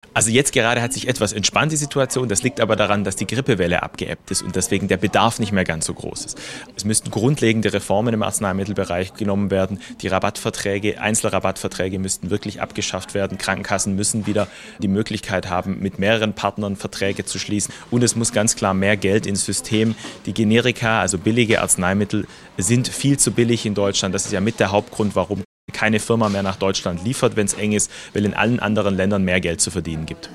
Also jetzt gerade hat sich etwas entspannt, die Situation. Das liegt aber daran, dass die Grippewelle abgeebbt ist und deswegen der Bedarf nicht mehr ganz so groß ist. Es müssten grundlegende Reformen im Arzneimittelbereich genommen werden. Die Rabattverträge, Einzelrabattverträge müssten wirklich abgeschafft werden. Krankenkassen müssen wieder die Möglichkeit haben, mit mehreren Partnern Verträge zu schließen. Und es muss ganz klar mehr Geld ins System. Die Generika, also billige Arzneimittel, sind viel zu billig in Deutschland. Das ist ja mit der Hauptgrund, warum keine Firma mehr nach Deutschland liefert, wenn es eng ist, weil in allen anderen Ländern mehr Geld zu verdienen gibt.